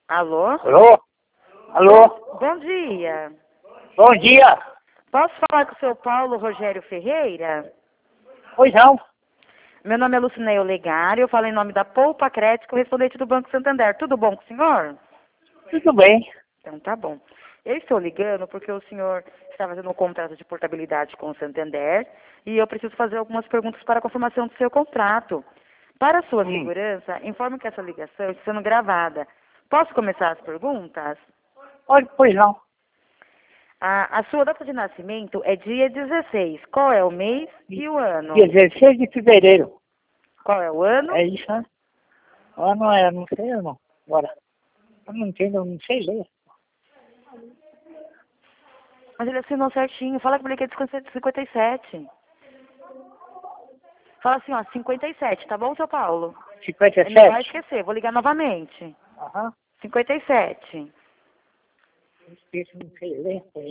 Alô? Alô? Alô? Bom dia. Bom dia. Posso falar com o seu Paulo Rogério Ferreira? Pois não. Meu nome é Lucineio Olegário, eu falo em nome da Poupa Crédito, correspondente do Banco Santander. Tudo bom com o senhor? Tudo bem. Então tá bom. Eu estou ligando porque o senhor está fazendo um contrato de portabilidade com o Santander e eu preciso fazer algumas perguntas para a confirmação do seu contrato. Para a sua segurança, informe que essa ligação está sendo gravada. Posso começar as perguntas? Pois não. A sua data de nascimento é dia 16. Qual é o mês e o ano? Dia 16 de fevereiro. Qual é o ano? É isso, né? Não sei não. Agora. Eu não entendo, eu não sei ler. Mas ele assinou certinho. Fala que eu apliquei de 57. Fala assim, ó, 57, tá bom, seu Paulo? 57? Ele não vai esquecer, vou ligar novamente. Aham. 57. Não sei ler.